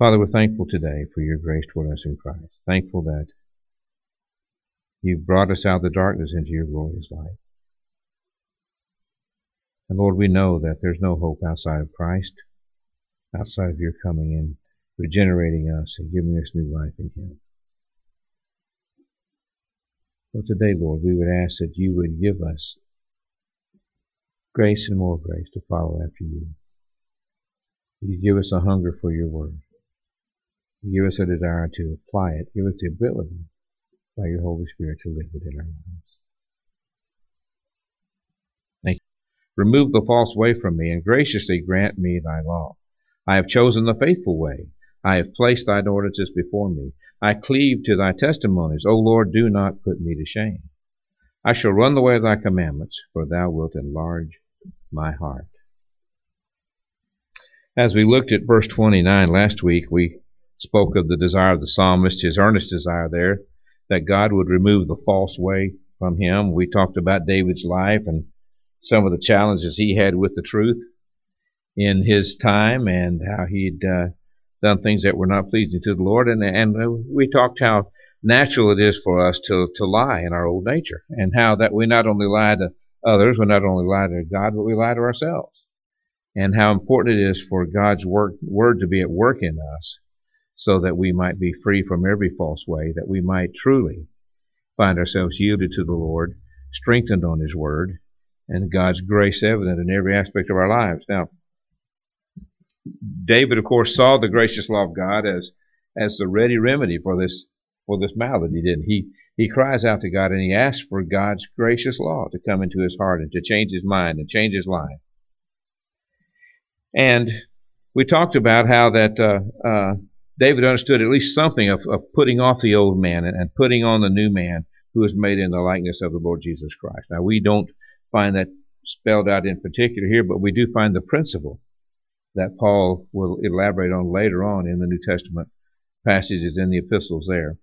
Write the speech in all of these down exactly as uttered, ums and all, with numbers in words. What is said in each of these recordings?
Father, we're thankful today for your grace toward us in Christ. Thankful that you've brought us out of the darkness into your glorious light. And Lord, we know that there's no hope outside of Christ, outside of your coming in, regenerating us and giving us new life in him. So today, Lord, we would ask that you would give us grace and more grace to follow after you. You give us a hunger for your word. You give us a desire to apply it. Give us the ability by your Holy Spirit to live it in our lives. Thank you. Remove the false way from me and graciously grant me thy law. I have chosen the faithful way. I have placed thine ordinances before me. I cleave to thy testimonies. O Lord, do not put me to shame. I shall run the way of thy commandments, for thou wilt enlarge my heart. As we looked at verse twenty-nine last week, we spoke of the desire of the psalmist, his earnest desire there, that God would remove the false way from him. We talked about David's life and some of the challenges he had with the truth in his time and how he'd uh, done things that were not pleasing to the Lord. And, and we talked how natural it is for us to, to lie in our old nature, and how that we not only lie to others, we not only lie to God, but we lie to ourselves. And how important it is for God's work, word to be at work in us so that we might be free from every false way, that we might truly find ourselves yielded to the Lord, strengthened on his word, and God's grace evident in every aspect of our lives. Now, David, of course, saw the gracious law of God as as the ready remedy for this for this malady, didn't he? He cries out to God and he asks for God's gracious law to come into his heart and to change his mind and change his life. And we talked about how that uh, uh, David understood at least something of, of putting off the old man and, and putting on the new man who is made in the likeness of the Lord Jesus Christ. Now, we don't find that spelled out in particular here, but we do find the principle that Paul will elaborate on later on in the New Testament passages in the epistles there.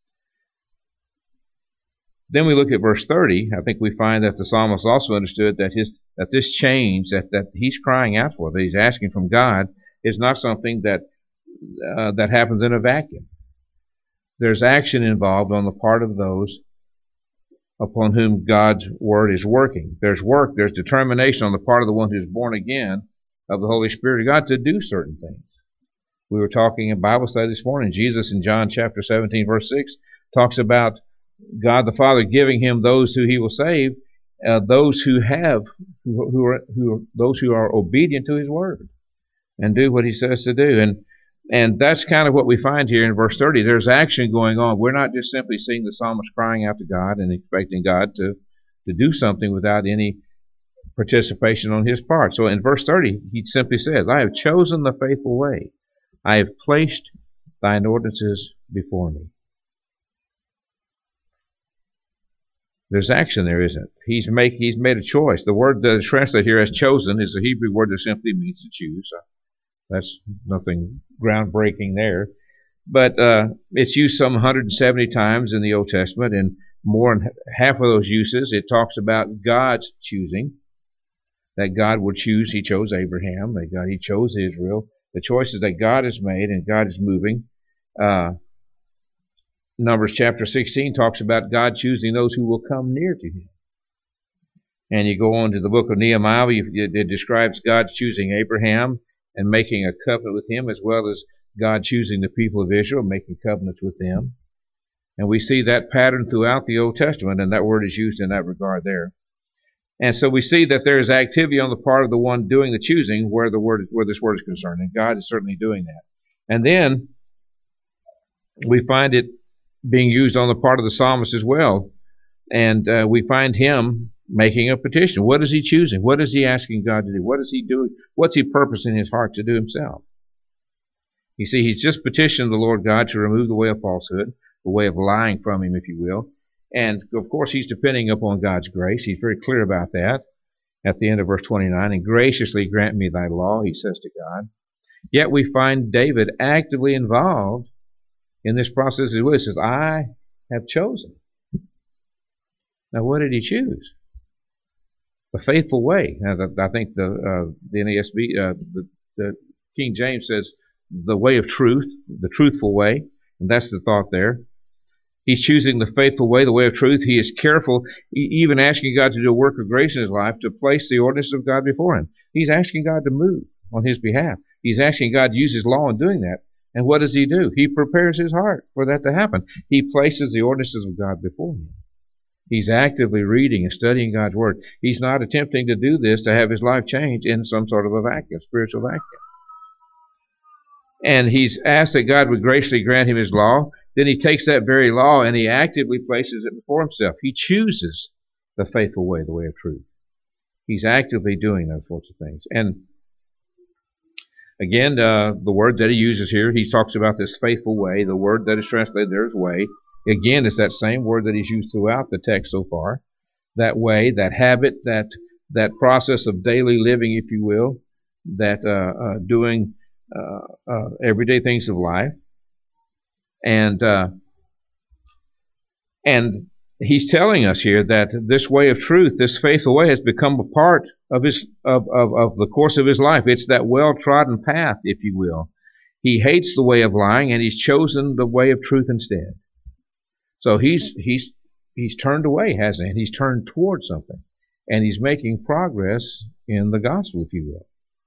Then we look at verse thirty. I think we find that the psalmist also understood that his that this change that, that he's crying out for, that he's asking from God, is not something that uh, that happens in a vacuum. There's action involved on the part of those upon whom God's word is working. There's work, there's determination on the part of the one who's born again of the Holy Spirit of God to do certain things. We were talking in Bible study this morning. Jesus in John chapter seventeen, verse six, talks about God the Father giving him those who he will save, uh, those who have, who, who are, who are, those who are obedient to his word and do what he says to do. And and that's kind of what we find here in verse thirty. There's action going on. We're not just simply seeing the psalmist crying out to God and expecting God to, to do something without any participation on his part. So in verse thirty, he simply says, I have chosen the faithful way. I have placed thine ordinances before me. There's action there, isn't it? He's make he's made a choice. The word that is translated here as chosen is a Hebrew word that simply means to choose. That's nothing groundbreaking there. But uh, it's used some one hundred seventy times in the Old Testament, and more than half of those uses, it talks about God's choosing, that God would choose. He chose Abraham, that God, he chose Israel. The choices that God has made and God is moving. Uh, Numbers chapter sixteen talks about God choosing those who will come near to him. And you go on to the book of Nehemiah, it describes God choosing Abraham and making a covenant with him, as well as God choosing the people of Israel, making covenants with them. And we see that pattern throughout the Old Testament, and that word is used in that regard there. And so we see that there is activity on the part of the one doing the choosing where the word where this word is concerned, and God is certainly doing that. And then we find it being used on the part of the psalmist as well, and uh, we find him making a petition. What is he choosing? What is he asking God to do? What is he doing? What's he purposing in his heart to do himself? You see, he's just petitioned the Lord God to remove the way of falsehood, the way of lying from him, if you will. And, of course, he's depending upon God's grace. He's very clear about that at the end of verse twenty-nine. And graciously grant me thy law, he says to God. Yet we find David actively involved in this process as well. He says, I have chosen. Now, what did he choose? The faithful way. Now, the, I think the, uh, the N A S B, uh, the, the King James says the way of truth, the truthful way, and that's the thought there. He's choosing the faithful way, the way of truth. He is careful, even asking God to do a work of grace in his life, to place the ordinances of God before him. He's asking God to move on his behalf. He's asking God to use his law in doing that. And what does he do? He prepares his heart for that to happen. He places the ordinances of God before him. He's actively reading and studying God's Word. He's not attempting to do this to have his life change in some sort of a vacuum, spiritual vacuum. And he's asked that God would graciously grant him his law. Then he takes that very law and he actively places it before himself. He chooses the faithful way, the way of truth. He's actively doing those sorts of things. And again, uh, the word that he uses here, he talks about this faithful way. The word that is translated there is way. Again, it's that same word that he's used throughout the text so far. That way, that habit, that that process of daily living, if you will, that uh, uh, doing uh, uh, everyday things of life. And uh, and he's telling us here that this way of truth, this faithful way, has become a part of his of, of, of the course of his life. It's that well-trodden path, if you will. He hates the way of lying, and he's chosen the way of truth instead. So he's he's he's turned away, hasn't he? And he's turned toward something, and he's making progress in the gospel, if you will.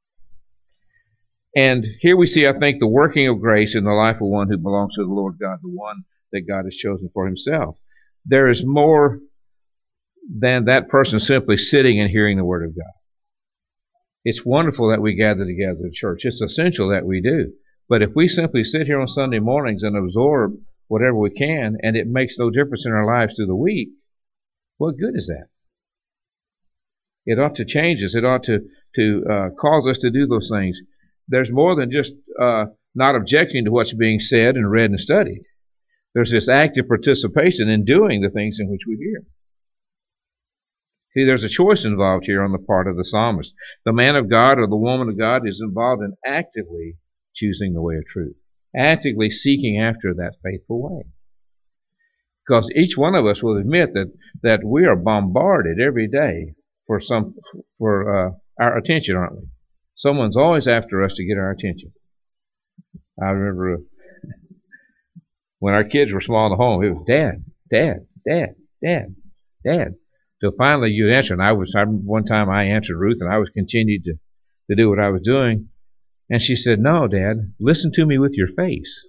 And here we see, I think, the working of grace in the life of one who belongs to the Lord God, the one that God has chosen for himself. There is more than that person simply sitting and hearing the Word of God. It's wonderful that we gather together at church. It's essential that we do. But if we simply sit here on Sunday mornings and absorb whatever we can, and it makes no difference in our lives through the week, what good is that? It ought to change us. It ought to, to uh, cause us to do those things. There's more than just uh, not objecting to what's being said and read and studied. There's this active participation in doing the things in which we hear. See, there's a choice involved here on the part of the psalmist. The man of God or the woman of God is involved in actively choosing the way of truth, actively seeking after that faithful way. Because each one of us will admit that, that we are bombarded every day for some for uh, our attention, aren't we? Someone's always after us to get our attention. I remember when our kids were small in the home, it was Dad, Dad, Dad, Dad, Dad. So finally you answer, and I was, I remember one time I answered Ruth, and I was continued to, to do what I was doing. And she said, "No, Dad, listen to me with your face."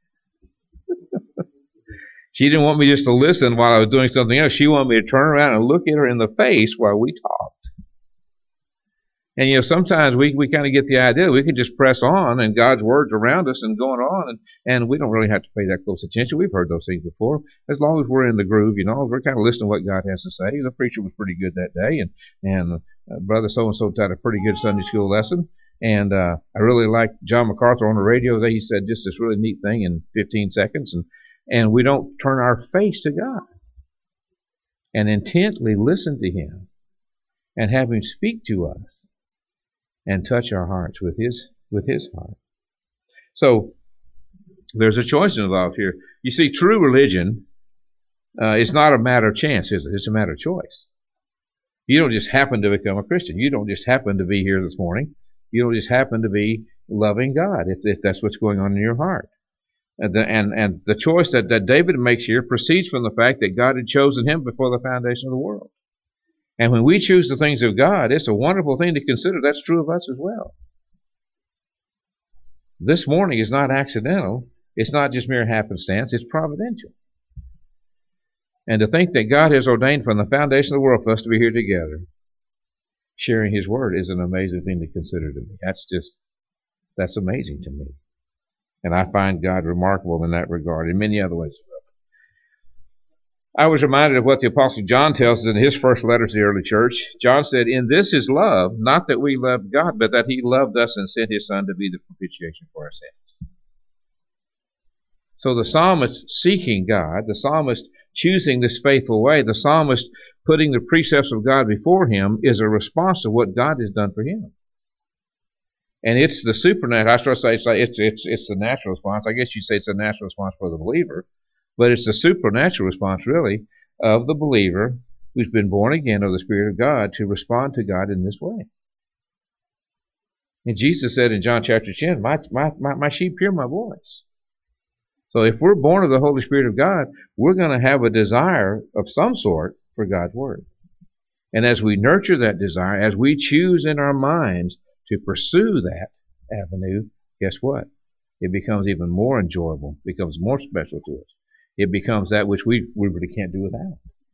She didn't want me just to listen while I was doing something else. She wanted me to turn around and look at her in the face while we talked. And, you know, sometimes we, we kind of get the idea that we can just press on and God's Word's around us and going on, and, and we don't really have to pay that close attention. We've heard those things before. As long as we're in the groove, you know, we're kind of listening to what God has to say. The preacher was pretty good that day, and, and uh, Brother so-and-so taught a pretty good Sunday school lesson. And uh, I really liked John MacArthur on the radio today. He said just this really neat thing in fifteen seconds. And, and we don't turn our face to God and intently listen to Him and have Him speak to us and touch our hearts with His with His heart. So there's a choice involved here. You see, true religion uh, is not a matter of chance, is it? It's a matter of choice. You don't just happen to become a Christian. You don't just happen to be here this morning. You don't just happen to be loving God, if, if that's what's going on in your heart. And the, and, and the choice that, that David makes here proceeds from the fact that God had chosen him before the foundation of the world. And when we choose the things of God, it's a wonderful thing to consider. That's true of us as well. This morning is not accidental. It's not just mere happenstance. It's providential. And to think that God has ordained from the foundation of the world for us to be here together, sharing His Word, is an amazing thing to consider to me. That's just, that's amazing to me. And I find God remarkable in that regard, in many other ways. I was reminded of what the Apostle John tells us in his first letter to the early church. John said, "In this is love, not that we loved God, but that He loved us and sent His Son to be the propitiation for our sins." So the psalmist seeking God, the psalmist choosing this faithful way, the psalmist putting the precepts of God before him, is a response to what God has done for him. And it's the supernatural. I start to say it's, it's, it's, it's the natural response. I guess you'd say it's a natural response for the believer. But it's the supernatural response, really, of the believer who's been born again of the Spirit of God to respond to God in this way. And Jesus said in John chapter ten, my, my, my, my sheep hear my voice. So if we're born of the Holy Spirit of God, we're going to have a desire of some sort for God's Word. And as we nurture that desire, as we choose in our minds to pursue that avenue, guess what? It becomes even more enjoyable, becomes more special to us. It becomes that which we, we really can't do without.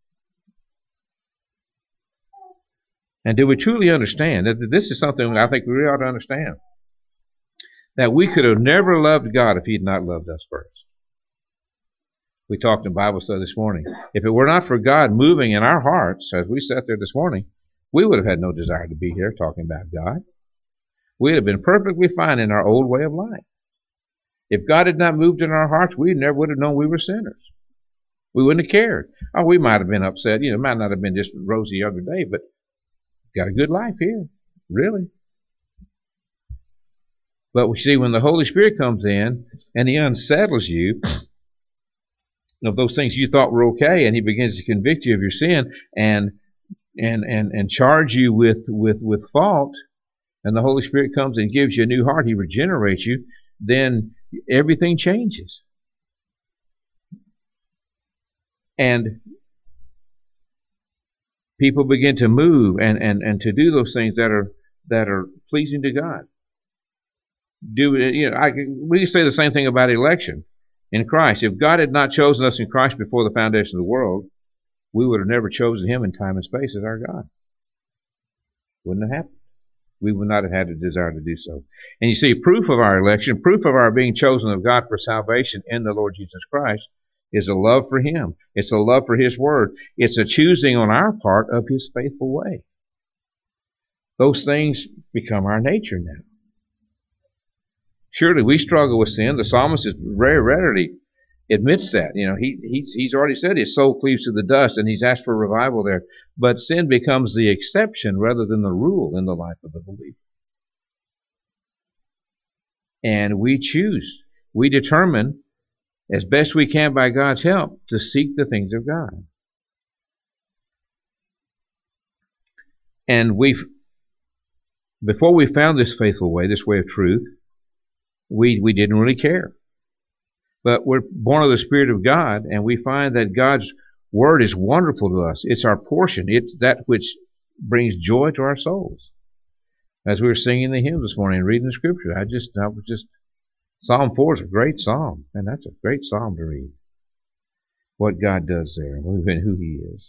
And do we truly understand that this is something I think we really ought to understand? That we could have never loved God if He had not loved us first. We talked in Bible study this morning. If it were not for God moving in our hearts as we sat there this morning, we would have had no desire to be here talking about God. We would have been perfectly fine in our old way of life. If God had not moved in our hearts, we never would have known we were sinners. We wouldn't have cared. Oh, we might have been upset. You know, it might not have been just a rosy other day, but got a good life here, really. But we see when the Holy Spirit comes in and He unsettles you of those things you thought were okay, and He begins to convict you of your sin and and and and charge you with with with fault, and the Holy Spirit comes and gives you a new heart, He regenerates you, then everything changes. And people begin to move and, and, and to do those things that are that are pleasing to God. Do you know? I, we can say the same thing about election in Christ. If God had not chosen us in Christ before the foundation of the world, we would have never chosen Him in time and space as our God. Wouldn't have happened. We would not have had a desire to do so. And you see, proof of our election, proof of our being chosen of God for salvation in the Lord Jesus Christ, is a love for Him. It's a love for His Word. It's a choosing on our part of His faithful way. Those things become our nature now. Surely we struggle with sin. The psalmist is very readily admits that. You know, he he's, he's already said his soul cleaves to the dust, and he's asked for revival there. But sin becomes the exception rather than the rule in the life of the believer. And we choose. We determine, as best we can by God's help, to seek the things of God. And we've, before we found this faithful way, this way of truth, we, we didn't really care. But we're born of the Spirit of God, and we find that God's Word is wonderful to us. It's our portion. It's that which brings joy to our souls. As we were singing the hymns this morning and reading the Scripture, I just, I was just, Psalm four is a great psalm, and that's a great psalm to read. What God does there, and who He is.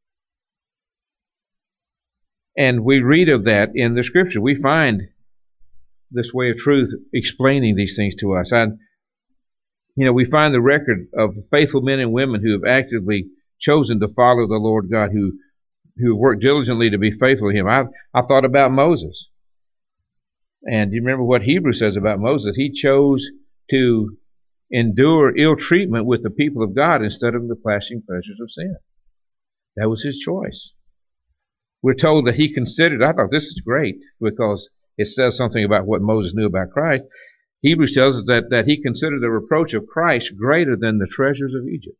And we read of that in the Scripture. We find this way of truth explaining these things to us. I, you know, we find the record of faithful men and women who have actively chosen to follow the Lord God, who who worked diligently to be faithful to Him. I I thought about Moses. And do you remember what Hebrews says about Moses? He chose to endure ill treatment with the people of God instead of the flashing pleasures of sin. That was his choice. We're told that he considered, I thought this is great because it says something about what Moses knew about Christ. Hebrews tells us that, that he considered the reproach of Christ greater than the treasures of Egypt.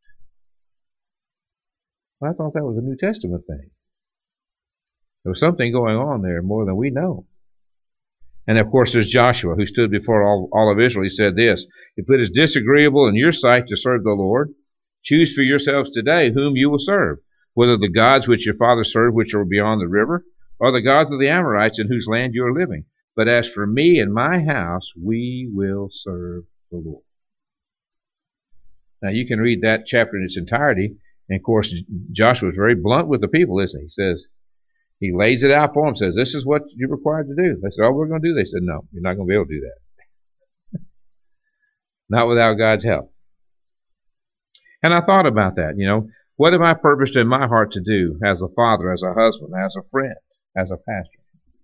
Well, I thought that was a New Testament thing. There was something going on there more than we know. And of course there's Joshua, who stood before all, all of Israel. He said this, if it is disagreeable in your sight to serve the Lord, choose for yourselves today whom you will serve, whether the gods which your fathers served, which are beyond the river, or the gods of the Amorites in whose land you are living. But as for me and my house, we will serve the Lord. Now you can read that chapter in its entirety. And of course, Joshua is very blunt with the people, isn't he? He says, he lays it out for them, says, this is what you're required to do. They said, oh, we're going to do this. They said, no, you're not going to be able to do that. Not without God's help. And I thought about that, you know. What have I purposed in my heart to do as a father, as a husband, as a friend, as a pastor?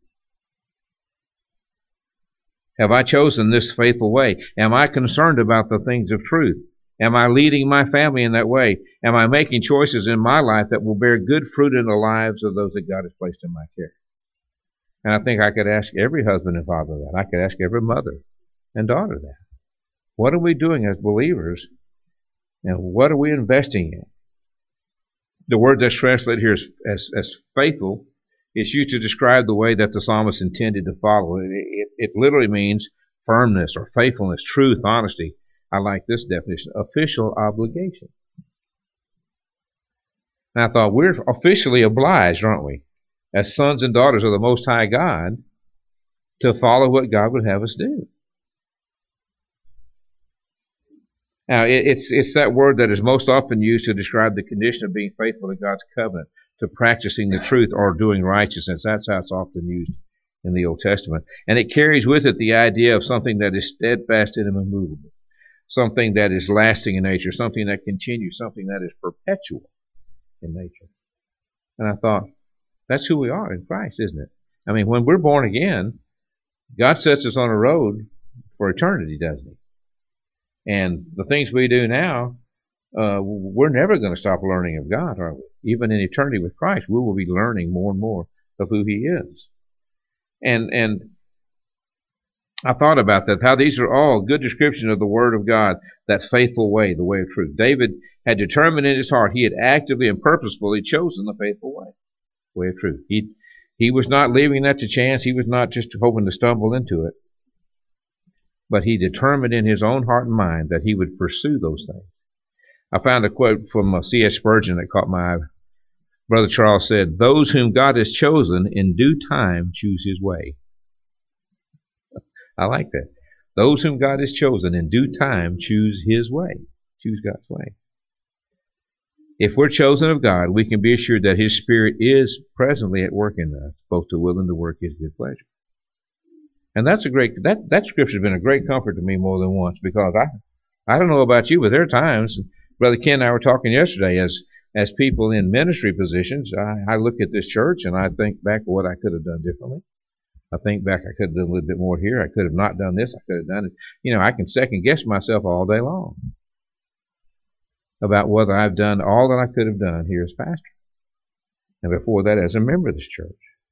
Have I chosen this faithful way? Am I concerned about the things of truth? Am I leading my family in that way? Am I making choices in my life that will bear good fruit in the lives of those that God has placed in my care? And I think I could ask every husband and father that. I could ask every mother and daughter that. What are we doing as believers? And what are we investing in? The word that's translated here as, as, as faithful It's used to describe the way that the psalmist intended to follow. It, it, it literally means firmness or faithfulness, truth, honesty. I like this definition, official obligation. And I thought, we're officially obliged, aren't we, as sons and daughters of the Most High God, to follow what God would have us do. Now, it, it's, it's that word that is most often used to describe the condition of being faithful to God's covenant, to practicing the truth or doing righteousness. That's how it's often used in the Old Testament. And it carries with it the idea of something that is steadfast and immovable, something that is lasting in nature, something that continues, something that is perpetual in nature. And I thought, that's who we are in Christ, isn't it? I mean, when we're born again, God sets us on a road for eternity, doesn't He? And the things we do now, uh, we're never going to stop learning of God, are we? Even in eternity with Christ, we will be learning more and more of who He is. And and I thought about that, how these are all good descriptions of the Word of God, that faithful way, the way of truth. David had determined in his heart, he had actively and purposefully chosen the faithful way, way of truth. He, he was not leaving that to chance. He was not just hoping to stumble into it. But he determined in his own heart and mind that he would pursue those things. I found a quote from C S Spurgeon that caught my eye. Brother Charles said, "Those whom God has chosen in due time choose His way." I like that. Those whom God has chosen in due time choose His way. Choose God's way. If we're chosen of God, we can be assured that His Spirit is presently at work in us, both to will and to work His good pleasure. And that's a great, that, that scripture has been a great comfort to me more than once, because I, I don't know about you, but there are times, Brother Ken and I were talking yesterday, as, as people in ministry positions, I, I look at this church and I think back of what I could have done differently. I think back, I could have done a little bit more here. I could have not done this. I could have done it. You know, I can second guess myself all day long about whether I've done all that I could have done here as pastor, and before that as a member of this church.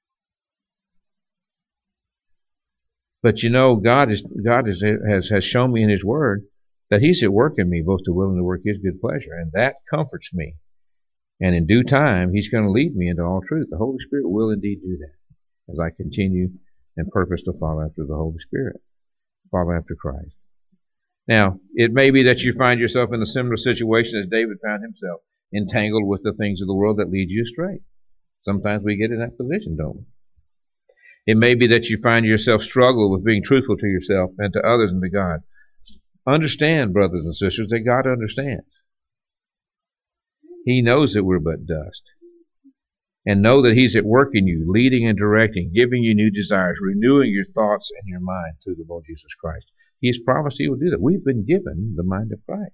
But you know, God is God is, has has shown me in His Word that He's at work in me, both to will and to work His good pleasure, and that comforts me. And in due time, He's going to lead me into all truth. The Holy Spirit will indeed do that as I continue and purpose to follow after the Holy Spirit, follow after Christ. Now, it may be that you find yourself in a similar situation as David found himself, entangled with the things of the world that lead you astray. Sometimes we get in that position, don't we? It may be that you find yourself struggle with being truthful to yourself and to others and to God. Understand, brothers and sisters, that God understands. He knows that we're but dust. And know that He's at work in you, leading and directing, giving you new desires, renewing your thoughts and your mind through the Lord Jesus Christ. He's promised He will do that. We've been given the mind of Christ.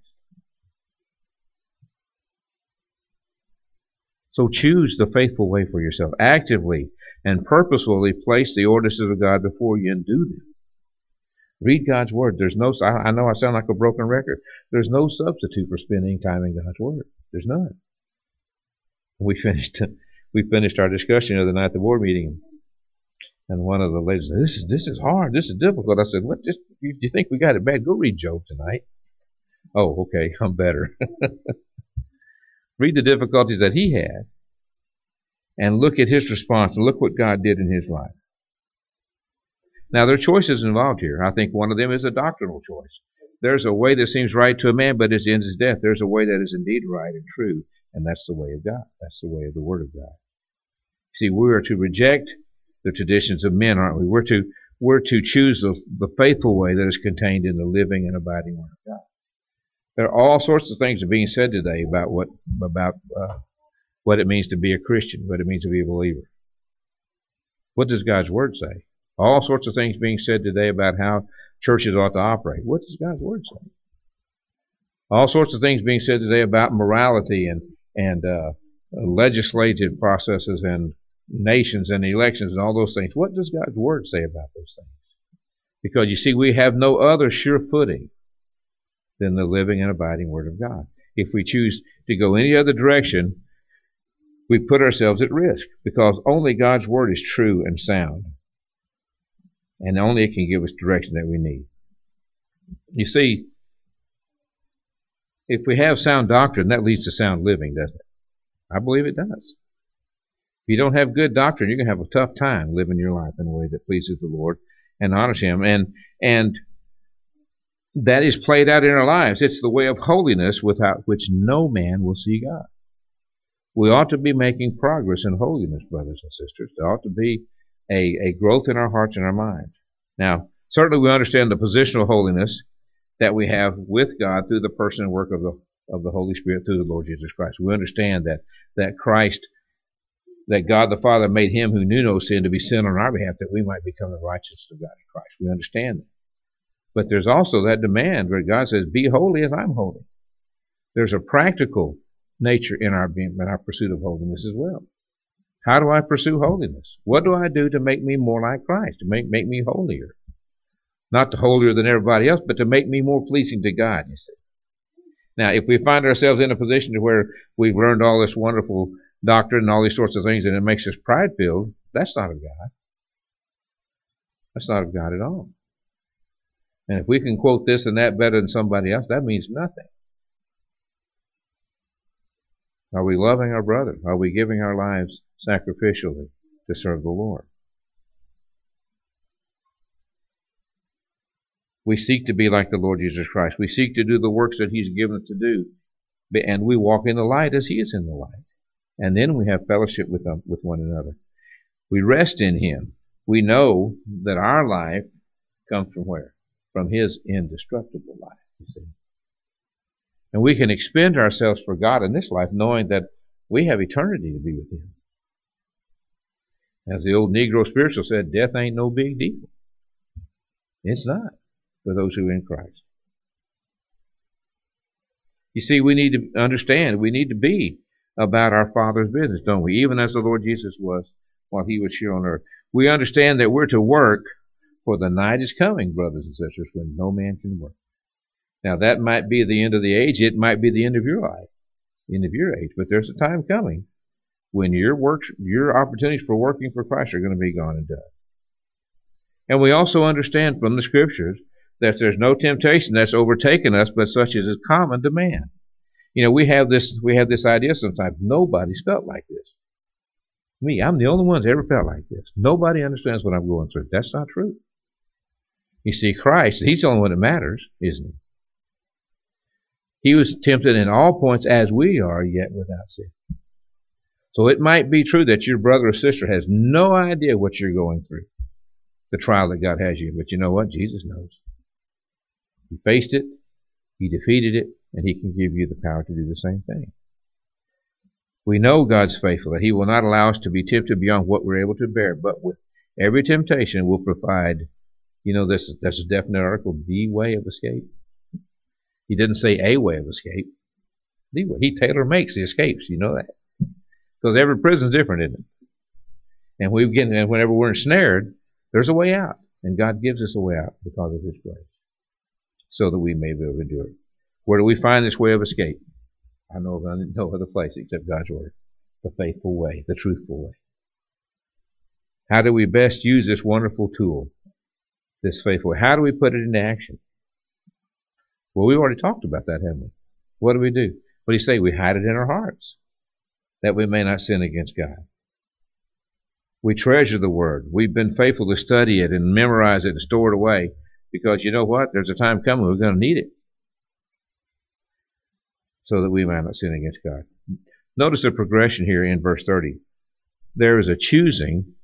So choose the faithful way for yourself. Actively and purposefully place the ordinances of God before you and do them. Read God's Word. There's no, I know I sound like a broken record. There's no substitute for spending time in God's Word. There's none. We finished we finished our discussion the other night at the board meeting, and one of the ladies said, "This is this is hard. This is difficult." I said, "What? Just you, you think we got it bad? Go read Job tonight." Oh, okay, I'm better. Read the difficulties that he had, and look at his response, and look what God did in his life. Now, there are choices involved here. I think one of them is a doctrinal choice. There's a way that seems right to a man, but its end is death. There's a way that is indeed right and true, and that's the way of God. That's the way of the Word of God. See, we are to reject the traditions of men, aren't we? We're to we're to choose the, the faithful way that is contained in the living and abiding Word of God. There are all sorts of things that are being said today about what about uh, what it means to be a Christian, what it means to be a believer. What does God's Word say? All sorts of things being said today about how churches ought to operate. What does God's Word say? All sorts of things being said today about morality and and uh, legislative processes and nations and elections and all those things. What does God's Word say about those things? Because you see, we have no other sure footing than the living and abiding Word of God. If we choose to go any other direction, we put ourselves at risk, because only God's Word is true and sound, and only it can give us direction that we need. You see, if we have sound doctrine, that leads to sound living, doesn't it? I believe it does. If you don't have good doctrine, you're going to have a tough time living your life in a way that pleases the Lord and honors Him. And, and that is played out in our lives. It's the way of holiness without which no man will see God. We ought to be making progress in holiness, brothers and sisters. There ought to be a, a growth in our hearts and our minds. Now, certainly we understand the positional holiness that we have with God through the person and work of the of the Holy Spirit through the Lord Jesus Christ. We understand that that Christ, that God the Father made Him who knew no sin to be sin on our behalf, that we might become the righteousness of God in Christ. We understand that. But there's also that demand where God says, be holy as I'm holy. There's a practical nature in our being, in our pursuit of holiness as well. How do I pursue holiness? What do I do to make me more like Christ, to make, make me holier? Not to holier than everybody else, but to make me more pleasing to God, you see. Now, if we find ourselves in a position to where we've learned all this wonderful doctrine and all these sorts of things and it makes us pride-filled, that's not of God. That's not of God at all. And if we can quote this and that better than somebody else, that means nothing. Are we loving our brother? Are we giving our lives sacrificially to serve the Lord? We seek to be like the Lord Jesus Christ. We seek to do the works that He's given us to do. And we walk in the light as He is in the light. And then we have fellowship with, them, with one another. We rest in Him. We know that our life comes from where? From His indestructible life, you see. And we can expend ourselves for God in this life knowing that we have eternity to be with Him. As the old Negro spiritual said, death ain't no big deal. It's not for those who are in Christ. You see, we need to understand, we need to be about our Father's business, don't we? Even as the Lord Jesus was while He was here on earth. We understand that we're to work, for the night is coming, brothers and sisters, when no man can work. Now, that might be the end of the age. It might be the end of your life, the end of your age. But there's a time coming when your work, your opportunities for working for Christ are going to be gone and done. And we also understand from the Scriptures that there's no temptation that's overtaken us, but such as is common to man. You know, we have this we have this idea sometimes. Nobody's felt like this. Me, I'm the only one that's ever felt like this. Nobody understands what I'm going through. That's not true. You see, Christ, He's the only one that matters, isn't He? He was tempted in all points as we are, yet without sin. So it might be true that your brother or sister has no idea what you're going through, the trial that God has you. But you know what? Jesus knows. He faced it, He defeated it, and He can give you the power to do the same thing. We know God's faithful, that He will not allow us to be tempted beyond what we're able to bear, but with every temptation will provide, you know, this, that's a definite article, the way of escape. He didn't say a way of escape. The way. He tailor-makes the escapes, you know that. Because every prison's different, isn't it? And we get, and whenever we're ensnared, there's a way out. And God gives us a way out because of His grace, so that we may be able to endure it. Where do we find this way of escape? I know of no other place except God's Word. The faithful way, the truthful way. How do we best use this wonderful tool, this faithful way? How do we put it into action? Well, we've already talked about that, haven't we? What do we do? What do you say? We hide it in our hearts, that we may not sin against God. We treasure the Word. We've been faithful to study it and memorize it and store it away, because you know what? There's a time coming we're going to need it, so that we might not sin against God. Notice the progression here in verse thirty. There is a choosing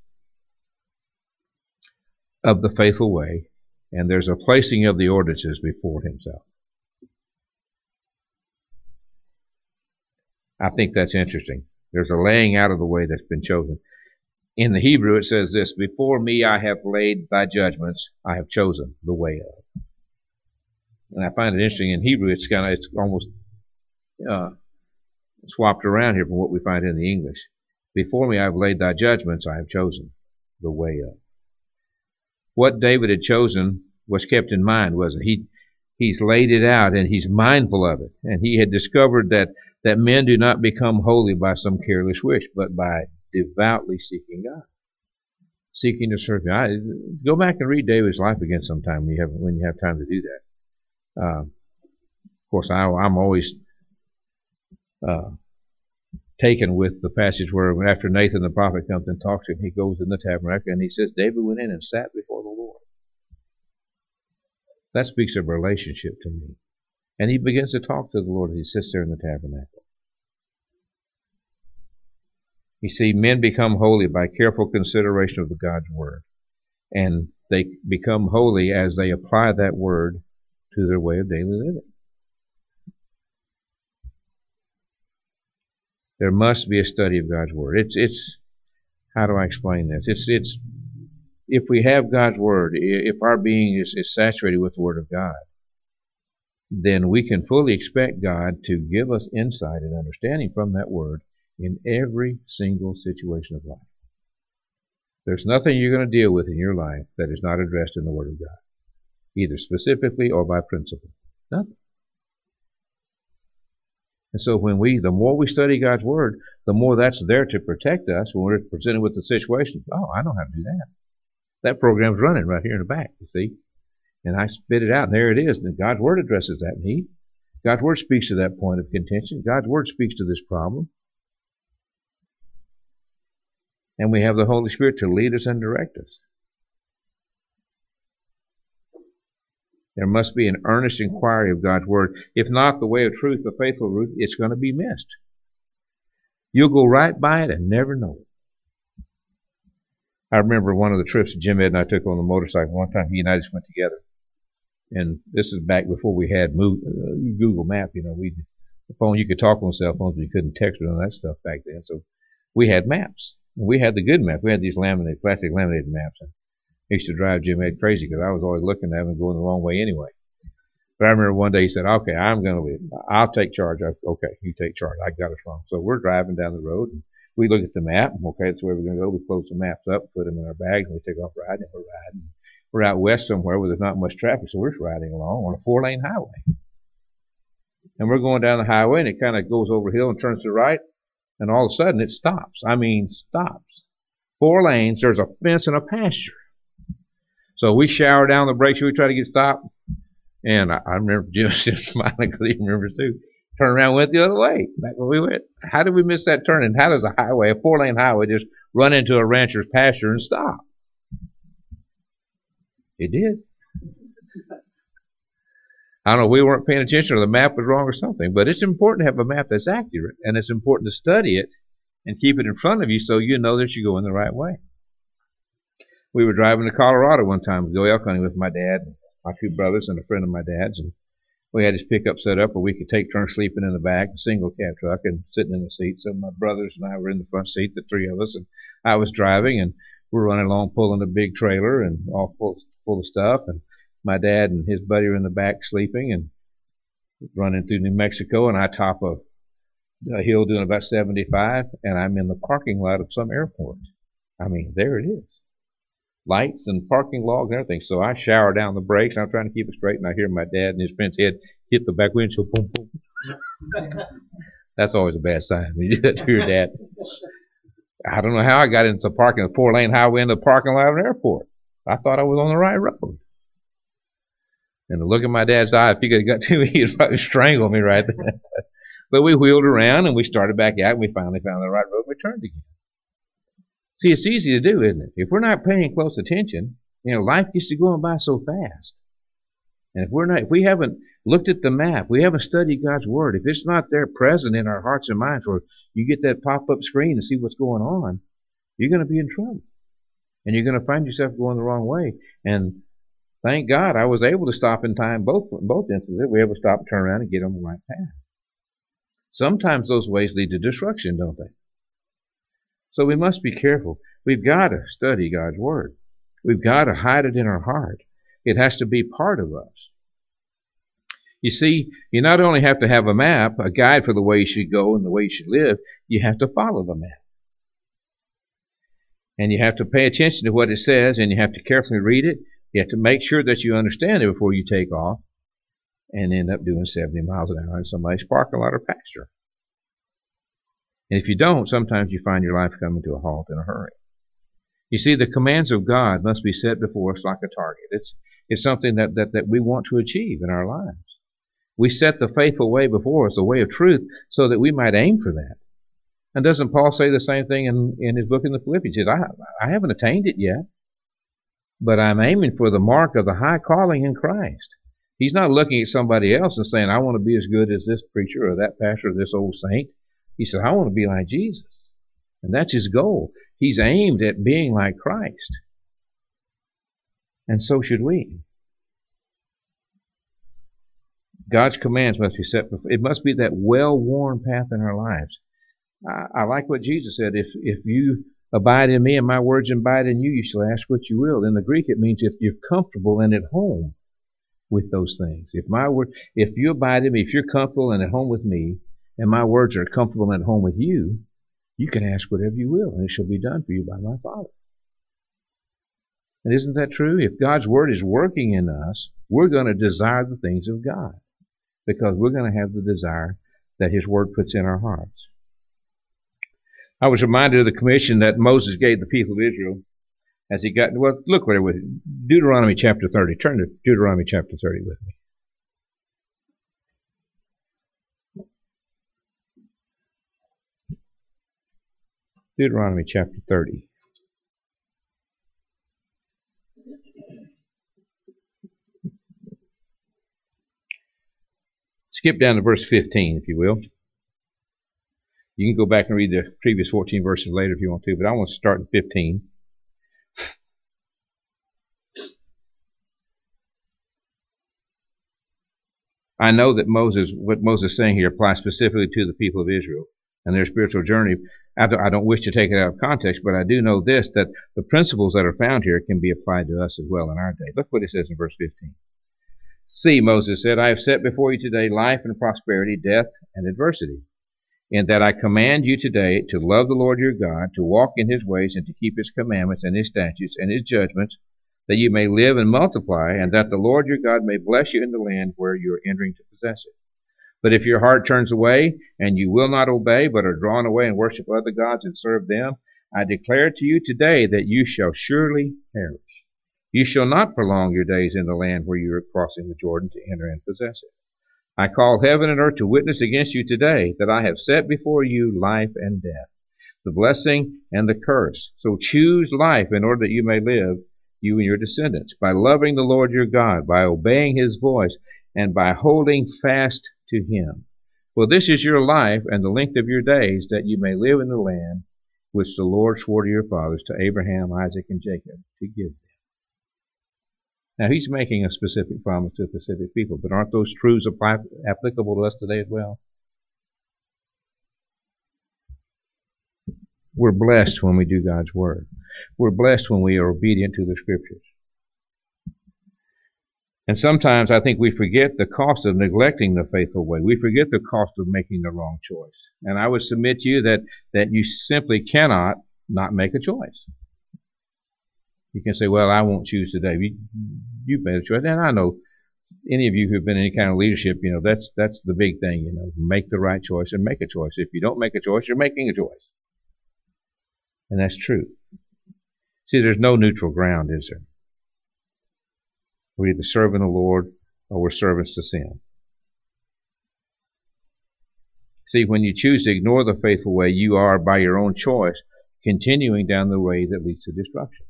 of the faithful way, and there's a placing of the ordinances before Himself. I think that's interesting. There's a laying out of the way that's been chosen. In the Hebrew it says this, before me I have laid thy judgments, I have chosen the way of. And I find it interesting, in Hebrew it's kind of, it's almost uh, swapped around here from what we find in the English. Before me I have laid thy judgments, I have chosen the way of. What David had chosen was kept in mind, wasn't it? He, he's laid it out and he's mindful of it. And he had discovered that that men do not become holy by some careless wish, but by devoutly seeking God, seeking to serve God. Go back and read David's life again sometime when you have when you have time to do that. Uh, of course, I, I'm always uh, taken with the passage where after Nathan the prophet comes and talks to him, he goes in the tabernacle and he says, David went in and sat before the Lord. That speaks of a relationship to me. And he begins to talk to the Lord as he sits there in the tabernacle. You see, men become holy by careful consideration of the God's Word. And they become holy as they apply that Word to their way of daily living. There must be a study of God's Word. It's, it's, how do I explain this? It's, it's, if we have God's Word, if our being is, is saturated with the Word of God, then we can fully expect God to give us insight and understanding from that Word in every single situation of life. There's nothing you're going to deal with in your life that is not addressed in the Word of God, either specifically or by principle. Nothing. And so when we, the more we study God's Word, the more that's there to protect us when we're presented with the situation. Oh, I know how to do that. That program's running right here in the back, you see. And I spit it out, and there it is. And God's Word addresses that need. God's Word speaks to that point of contention. God's Word speaks to this problem. And we have the Holy Spirit to lead us and direct us. There must be an earnest inquiry of God's Word. If not, the way of truth, the faithful route, it's going to be missed. You'll go right by it and never know it. I remember one of the trips that Jim Ed and I took on the motorcycle. One time he and I just went together. And this is back before we had Google Map. You know, we the phone, you could talk on cell phones, but you couldn't text or all that stuff back then. So we had maps. And we had the good map. We had these laminated, plastic laminated maps. And I used to drive Jim Ed crazy because I was always looking at him and going the wrong way anyway. But I remember one day he said, okay, I'm going to leave. I'll take charge. I, okay, you take charge. I got us wrong. So we're driving down the road, and we look at the map. Okay, that's where we're going to go. We close the maps up, put them in our bags, and we take off riding. And we're riding. We're out west somewhere where there's not much traffic, so we're just riding along on a four-lane highway. And we're going down the highway, and it kind of goes over a hill and turns to the right, and all of a sudden it stops. I mean, stops. Four lanes, there's a fence and a pasture. So we shower down the brakes, we try to get stopped. And I, I remember Jim smiling because he remembers too. Turn around and went the other way, back where we went. How did we miss that turn? And how does a highway, a four-lane highway, just run into a rancher's pasture and stop? It did. I don't know, we weren't paying attention or the map was wrong or something, but it's important to have a map that's accurate, and it's important to study it and keep it in front of you so you know that you're going the right way. We were driving to Colorado one time to go elk hunting with my dad, my two brothers, and a friend of my dad's, and we had this pickup set up where we could take turns sleeping in the back, a single cab truck, and sitting in the seat. So my brothers and I were in the front seat, the three of us, and I was driving, and we're running along pulling a big trailer and all full, full of stuff, and my dad and his buddy were in the back sleeping and running through New Mexico, and I top a, a hill doing about seventy-five, and I'm in the parking lot of some airport. I mean, there it is. Lights and parking logs and everything. So I shower down the brakes, and I'm trying to keep it straight, and I hear my dad and his friend's head hit the back windshield. Boom, boom. That's always a bad sign when you do that to your dad. I don't know how I got into parking a four-lane highway in the parking lot of an airport. I thought I was on the right road. And the look in my dad's eye, if he could have got to me, he'd probably strangle me right there. But we wheeled around, and we started back out, and we finally found the right road, and we turned again. See, it's easy to do, isn't it? If we're not paying close attention, you know, life gets to going by so fast. And if we're not, if we haven't looked at the map, we haven't studied God's Word, if it's not there present in our hearts and minds where you get that pop-up screen and see what's going on, you're going to be in trouble. And you're going to find yourself going the wrong way. And thank God I was able to stop in time both both instances. We were able to stop and turn around and get on the right path. Sometimes those ways lead to destruction, don't they? So we must be careful. We've got to study God's Word. We've got to hide it in our heart. It has to be part of us. You see, you not only have to have a map, a guide for the way you should go and the way you should live, you have to follow the map. And you have to pay attention to what it says, and you have to carefully read it. You have to make sure that you understand it before you take off and end up doing seventy miles an hour in somebody's parking lot or pasture. And if you don't, sometimes you find your life coming to a halt in a hurry. You see, the commands of God must be set before us like a target. It's, it's something that, that, that we want to achieve in our lives. We set the faithful way before us, the way of truth, so that we might aim for that. And doesn't Paul say the same thing in, in his book in the Philippians? He says, I, I haven't attained it yet, but I'm aiming for the mark of the high calling in Christ. He's not looking at somebody else and saying, I want to be as good as this preacher or that pastor or this old saint. He said, I want to be like Jesus. And that's his goal. He's aimed at being like Christ. And so should we. God's commands must be set before. It must be that well-worn path in our lives. I, I like what Jesus said. If if you abide in me and my words abide in you, you shall ask what you will. In the Greek, it means if you're comfortable and at home with those things. If my word, if you abide in me, if you're comfortable and at home with me, and my words are comfortable and at home with you, you can ask whatever you will, and it shall be done for you by my Father. And isn't that true? If God's word is working in us, we're going to desire the things of God, because we're going to have the desire that his word puts in our hearts. I was reminded of the commission that Moses gave the people of Israel as he got, well, look what it was. Deuteronomy chapter thirty. Turn to Deuteronomy chapter thirty with me. Deuteronomy chapter thirty. Skip down to verse fifteen, if you will. You can go back and read the previous fourteen verses later if you want to, but I want to start in fifteen. I know that Moses, what Moses is saying here applies specifically to the people of Israel and their spiritual journey. I don't wish to take it out of context, but I do know this, that the principles that are found here can be applied to us as well in our day. Look what it says in verse fifteen. See, Moses said, I have set before you today life and prosperity, death and adversity. In that I command you today to love the Lord your God, to walk in his ways, and to keep his commandments and his statutes and his judgments, that you may live and multiply, and that the Lord your God may bless you in the land where you are entering to possess it. But if your heart turns away, and you will not obey, but are drawn away and worship other gods and serve them, I declare to you today that you shall surely perish. You shall not prolong your days in the land where you are crossing the Jordan to enter and possess it. I call heaven and earth to witness against you today that I have set before you life and death, the blessing and the curse. So choose life in order that you may live, you and your descendants, by loving the Lord your God, by obeying his voice, and by holding fast to him. For this is your life and the length of your days, that you may live in the land which the Lord swore to your fathers, to Abraham, Isaac, and Jacob, to give them. Now, he's making a specific promise to a specific people, but aren't those truths apply, applicable to us today as well? We're blessed when we do God's word. We're blessed when we are obedient to the Scriptures. And sometimes I think we forget the cost of neglecting the faithful way. We forget the cost of making the wrong choice. And I would submit to you that, that you simply cannot not make a choice. You can say, well, I won't choose today. You, you've made a choice. And I know any of you who've been in any kind of leadership, you know, that's that's the big thing, you know, make the right choice and make a choice. If you don't make a choice, you're making a choice. And that's true. See, there's no neutral ground, is there? We're either serving the Lord or we're servants to sin. See, when you choose to ignore the faithful way, you are, by your own choice, continuing down the way that leads to destruction.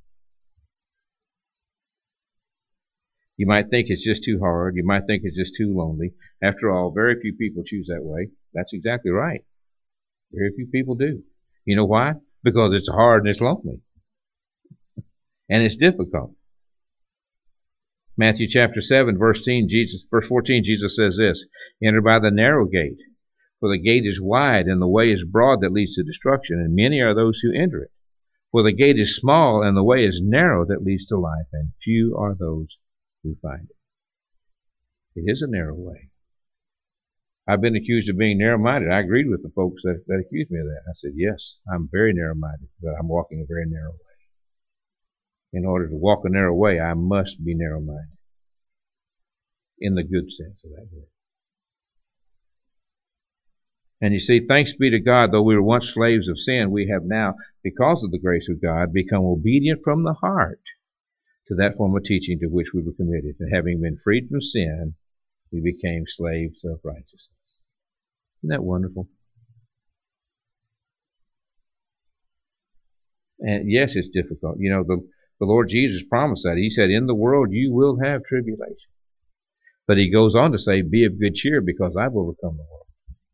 You might think it's just too hard. You might think it's just too lonely. After all, very few people choose that way. That's exactly right. Very few people do. You know why? Because it's hard and it's lonely. And it's difficult. Matthew chapter seven, verse fourteen, Jesus, verse fourteen, Jesus says this, enter by the narrow gate, for the gate is wide and the way is broad that leads to destruction, and many are those who enter it. For the gate is small and the way is narrow that leads to life, and few are those who find it. It is a narrow way. I've been accused of being narrow-minded. I agreed with the folks that, that accused me of that. I said, yes, I'm very narrow-minded, but I'm walking a very narrow way. In order to walk a narrow way, I must be narrow-minded. In the good sense of that word. And you see, thanks be to God, though we were once slaves of sin, we have now, because of the grace of God, become obedient from the heart to that form of teaching to which we were committed. And having been freed from sin, we became slaves of righteousness. Isn't that wonderful? And yes, it's difficult. You know, the, the Lord Jesus promised that. He said, in the world you will have tribulation. But he goes on to say, be of good cheer because I've overcome the world.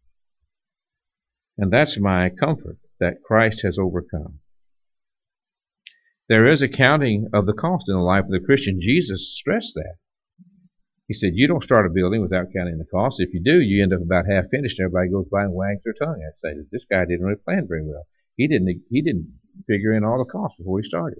And that's my comfort, that Christ has overcome. There is a counting of the cost in the life of the Christian. Jesus stressed that. He said, you don't start a building without counting the cost. If you do, you end up about half finished. Everybody goes by and wags their tongue and say, this guy didn't really plan very well. He didn't, he didn't figure in all the costs before he started.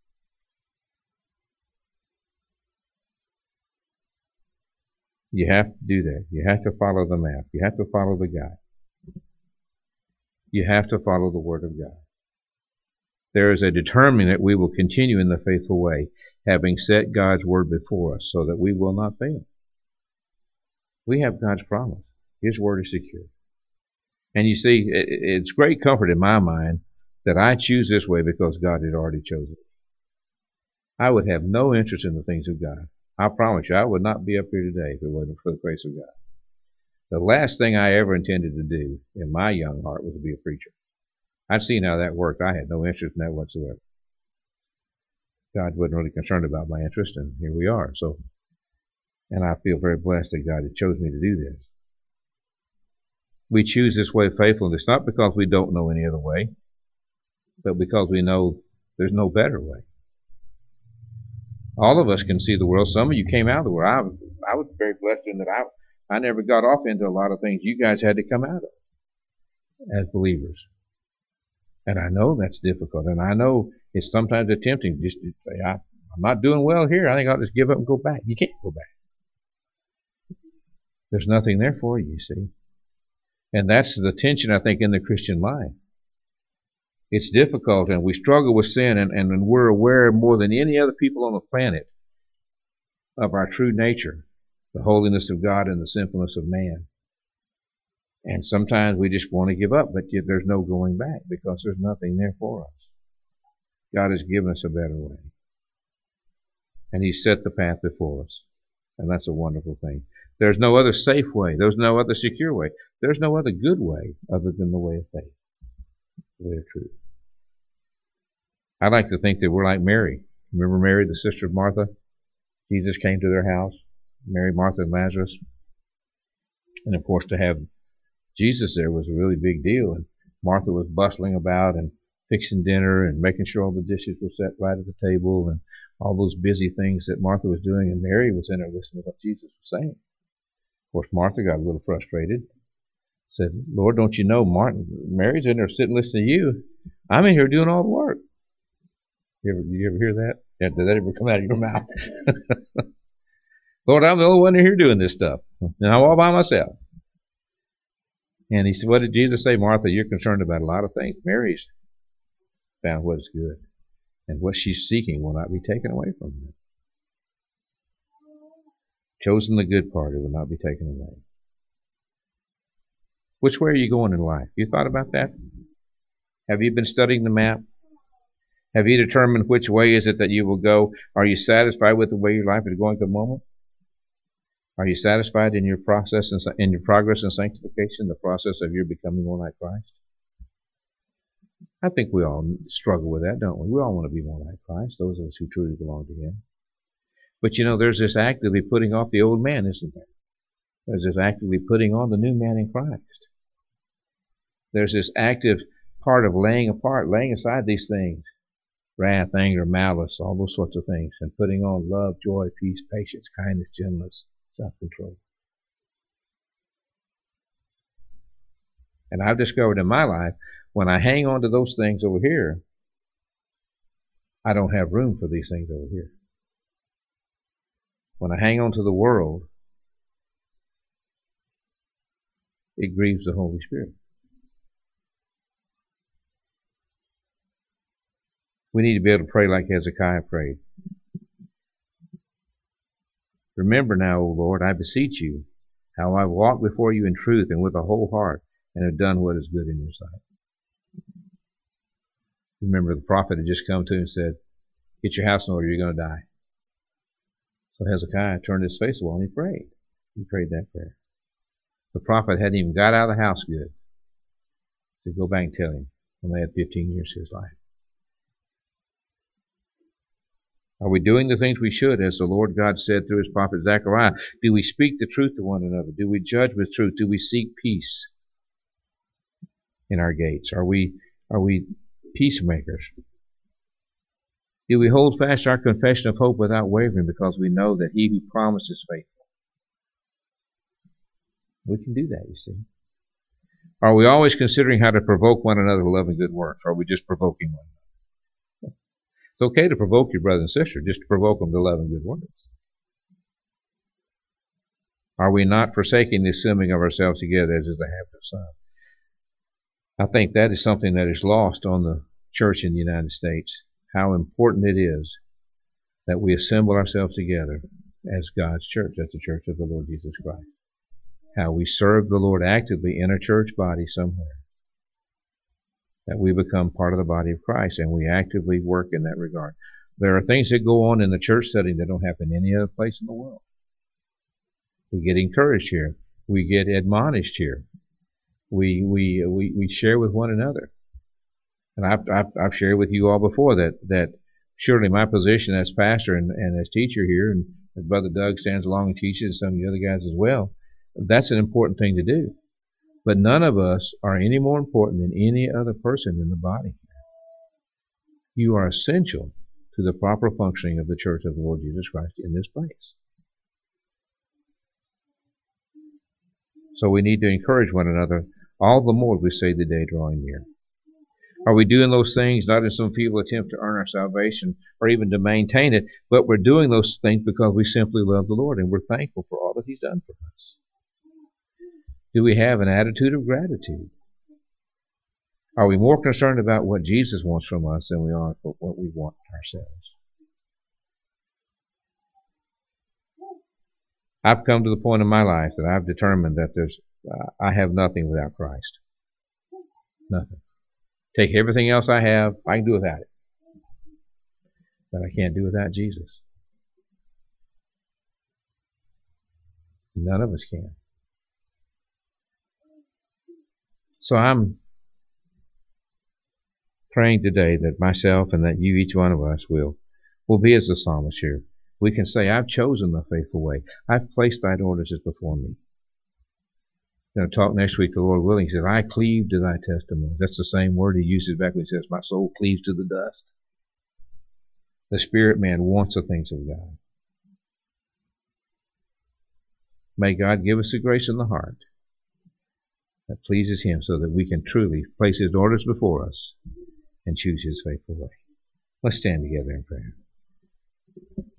You have to do that. You have to follow the map. You have to follow the guide. You have to follow the Word of God. There is a determining that we will continue in the faithful way, having set God's Word before us, so that we will not fail. We have God's promise. His Word is secure. And you see, it's great comfort in my mind that I choose this way because God had already chosen it. I would have no interest in the things of God. I promise you, I would not be up here today if it wasn't for the grace of God. The last thing I ever intended to do in my young heart was to be a preacher. I'd seen how that worked. I had no interest in that whatsoever. God wasn't really concerned about my interest, and here we are. So, and I feel very blessed that God had chosen me to do this. We choose this way of faithfulness not because we don't know any other way, but because we know there's no better way. All of us can see the world. Some of you came out of the world. I was, I was very blessed in that I, I never got off into a lot of things you guys had to come out of as believers. And I know that's difficult. And I know it's sometimes tempting just to say, I, I'm not doing well here. I think I'll just give up and go back. You can't go back. There's nothing there for you, you see. And that's the tension, I think, in the Christian life. It's difficult, and we struggle with sin, and, and we're aware more than any other people on the planet of our true nature, the holiness of God and the sinfulness of man. And sometimes we just want to give up, but yet there's no going back because there's nothing there for us. God has given us a better way. And He set the path before us. And that's a wonderful thing. There's no other safe way. There's no other secure way. There's no other good way other than the way of faith, the way of truth. I like to think that we're like Mary. Remember Mary, the sister of Martha? Jesus came to their house. Mary, Martha, and Lazarus. And of course, to have Jesus there was a really big deal. And Martha was bustling about and fixing dinner and making sure all the dishes were set right at the table and all those busy things that Martha was doing. And Mary was in there listening to what Jesus was saying. Of course, Martha got a little frustrated. Said, Lord, don't you know Martin, Mary's in there sitting listening to you. I'm in here doing all the work. You ever, you ever hear that? Yeah, did that ever come out of your mouth? Lord, I'm the only one in here doing this stuff. And I'm all by myself. And he said, what did Jesus say? Martha, you're concerned about a lot of things. Mary's found what is good. And what she's seeking will not be taken away from her. Chosen the good part, it will not be taken away. Which way are you going in life? You thought about that? Have you been studying the map? Have you determined which way is it that you will go? Are you satisfied with the way your life is going at the moment? Are you satisfied in your process and in your progress in sanctification, the process of your becoming more like Christ? I think we all struggle with that, don't we? We all want to be more like Christ, those of us who truly belong to Him. But you know, there's this actively putting off the old man, isn't there? There's this actively putting on the new man in Christ. There's this active part of laying apart, laying aside these things. Wrath, anger, malice, all those sorts of things. And putting on love, joy, peace, patience, kindness, gentleness, self-control. And I've discovered in my life, when I hang on to those things over here, I don't have room for these things over here. When I hang on to the world, it grieves the Holy Spirit. We need to be able to pray like Hezekiah prayed. Remember now, O Lord, I beseech you, how I walked before you in truth and with a whole heart, and have done what is good in your sight. Remember, the prophet had just come to him and said, get your house in order, you're going to die. So Hezekiah turned his face away and he prayed. He prayed that prayer. The prophet hadn't even got out of the house good. So go back and tell him. Only had fifteen years of his life. Are we doing the things we should, as the Lord God said through his prophet Zechariah? Do we speak the truth to one another? Do we judge with truth? Do we seek peace in our gates? Are we, are we peacemakers? Do we hold fast our confession of hope without wavering, because we know that he who promised is faithful? We can do that, you see. Are we always considering how to provoke one another to love and good works? Or are we just provoking one another? It's okay to provoke your brother and sister, just to provoke them to love and good works. Are we not forsaking the assembling of ourselves together, as is the habit of some? I think that is something that is lost on the church in the United States, how important it is that we assemble ourselves together as God's church, as the church of the Lord Jesus Christ. How we serve the Lord actively in a church body somewhere. That we become part of the body of Christ, and we actively work in that regard. There are things that go on in the church setting that don't happen any other place in the world. We get encouraged here. We get admonished here. We we we, we share with one another. And I've, I've I've shared with you all before that that surely my position as pastor and, and as teacher here, and as Brother Doug stands along and teaches, and some of the other guys as well, that's an important thing to do. But none of us are any more important than any other person in the body. You are essential to the proper functioning of the church of the Lord Jesus Christ in this place. So we need to encourage one another all the more as we say the day drawing near. Are we doing those things not in some feeble attempt to earn our salvation or even to maintain it, but we're doing those things because we simply love the Lord and we're thankful for all that he's done for us? Do we have an attitude of gratitude? Are we more concerned about what Jesus wants from us than we are for what we want ourselves? I've come to the point in my life that I've determined that there's uh, I have nothing without Christ. Nothing. Take everything else I have, I can do without it. But I can't do without Jesus. None of us can. So I'm praying today that myself and that you, each one of us, will, will be as the psalmist here. We can say, I've chosen the faithful way. I've placed thine ordinances before me. I'm going to talk next week, the Lord willing. He says, I cleave to thy testimony. That's the same word he uses back when he says, my soul cleaves to the dust. The spirit man wants the things of God. May God give us the grace in the heart that pleases him, so that we can truly place his orders before us and choose his faithful way. Let's stand together in prayer.